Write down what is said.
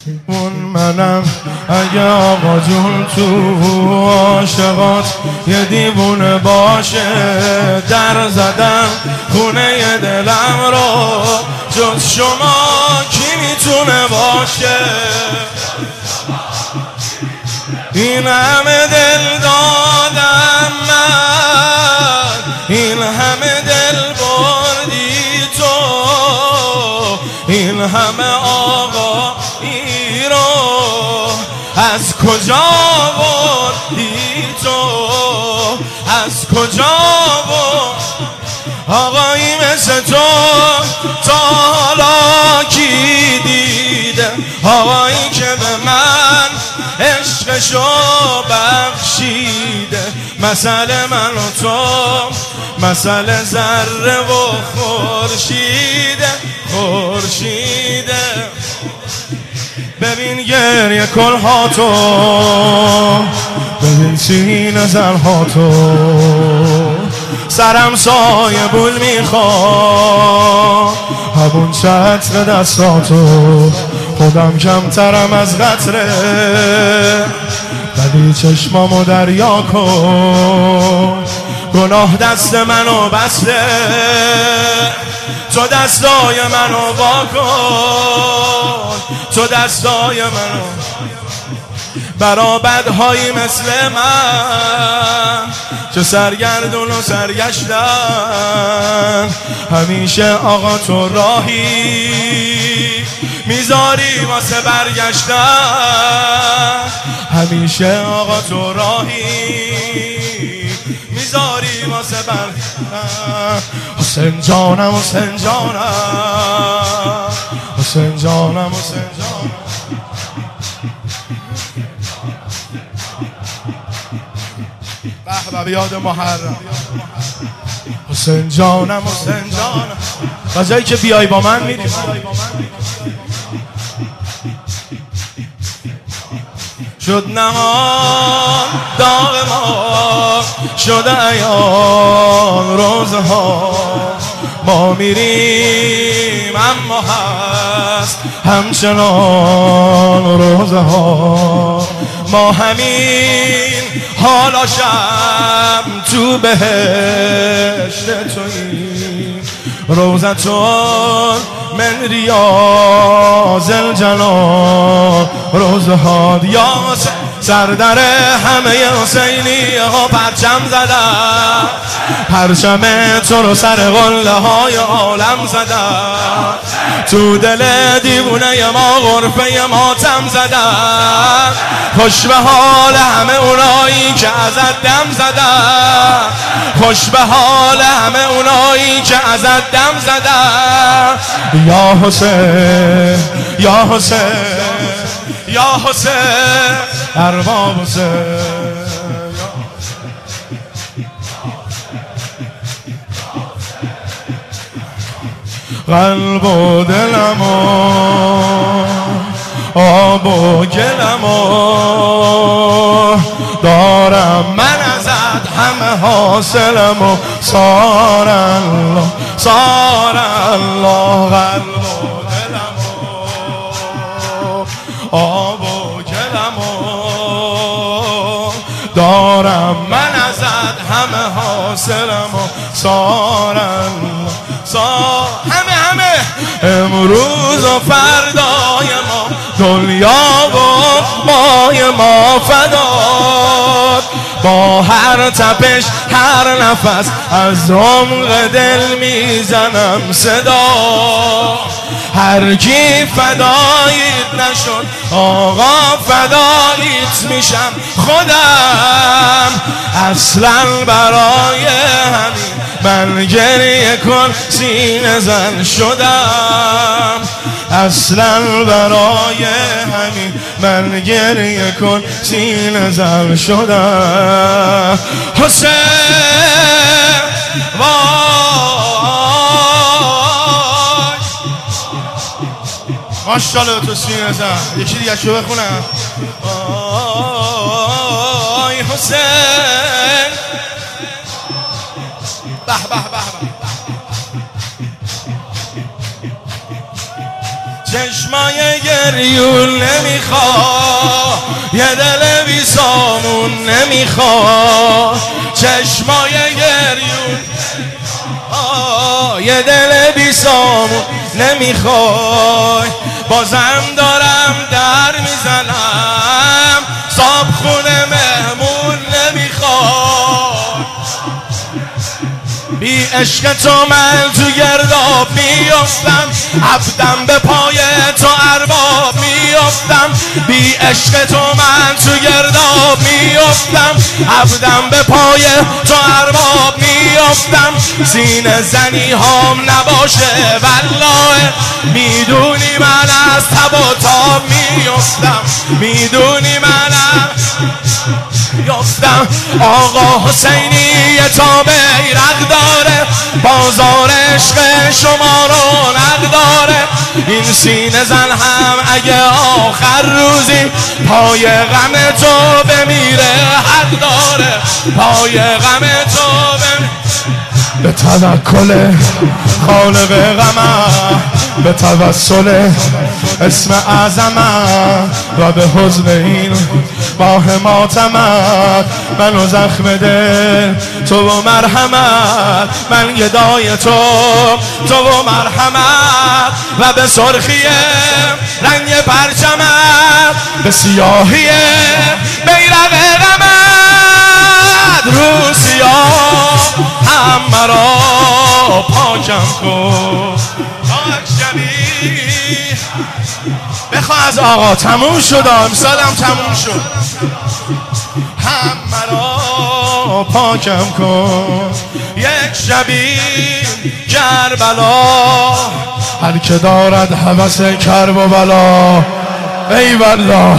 اون منم اگه آقا جون تو عاشقات یه دیوونه باشه، در زدم خونه دلم رو، جز شما کی میتونه باشه؟ این همه دل دادم من، این همه دل بردی تو، این همه آقا از کجا بردی تو؟ از کجا بود آقایی مثل تو؟ تا حالا کی دیده آقایی که به من عشقشو بخشیده؟ مسئله من و تو، مسئله ذره و خورشیده. ببین گریه کلهاتو، ببین سینه زرهاتو، سرم سایه بول میخوام، همون چتر دستاتو، خودم کمترم از قطره، ولی چشمامو دریا کن، گناه دست منو بسته، تو دستای منو واکن، تو دستای منو برا بدهایی مثل من که سرگردون و سرگشتن، همیشه آقا تو راهی میذاری واسه برگشتن، همیشه آقا تو راهی میذاری واسه برگشتن. حسین جانم، حسین جانم، حسین جانم، حسین جانم، به به بیاد محرم. حسین جانم، حسین جانم، و جایی که بیای با من میریم. شد نهان داغ ما، شد عیان روزها، ما میریم اما هست همچنان روزها، ما همین حالا شب تو بهشت توییم، روزتون من ریاض الجنان، روزها یا سردر همه حسینی ها پرچم زدن، پرچم تو رو سر قله های عالم زدن، تو دل دیوونه ما غرفه ماتم زدن، خوش به حال همه اونایی که ازت دم زدن، خوش به حال همه اونایی که ازت دم زدن. یا حسین، یا حسین، یا حسین، ارباب حسین، قلب و دلم و آب و گلم و دارم من ازت همه حاصلم و سار الله، سار الله، قلب و دلم و آب و گلم و دارم من ازت همه حاصلم و سار الله، سار همه امروز و فردای ما، دنیا و مای ما فداد، با هر تپش هر نفس از عمق دل میزنم صدا، هر کی فداییت نشد آقا فداییت میشم خودم، اصلا برای همین من گریه کن سینه زن شدم، اصلا برای همین من گریه کن سینه زن شدم. حسین وای ماشاءالله تو سینه زن. یکی دیگه شو بخونم. وای حسین به به به به چشمای گریون نمیخواد، یه دل بی سامون نمیخواد. چشمای گریون یه دل بی سامون نمیخواد. بازم دارم در میزنم، صاحب خونه مهمون نمیخواد. بی عشق تو من تو گرداب میافتم، عبدم به پای تو ارباب میافتم. بی عشق تو من تو گرداب میافتم، عبدم به پای تو ارباب میافتم. سینه زنی هام نباشه والله، میدونی من از تب و تاب میافتم، میدونی منم یافتم. آقا حسینی تا بیرق داره، بازار عشق شما رو نق داره. این سینه زن هم اگه آخر روزی پای غم تو بمیره حق داره، پای غم تو بمیره. به توکل خالق غمم، به توسل اسم اعظمم و به حزن این ماه ماتمت، منو زخم دل تو و مرحمت، من گدای تو و مرحمت. و به سرخی رنگ پرچمت، به سیاهی بیرق غمت، رو سیاه هم مرا پاکم کن. پاک شوی بخواه از آقا. تموم شد امسالم تموم شد. هم مرا پاکم کن یک شبی کربلا، هر که دارد هوس کرب و بلا. ای والله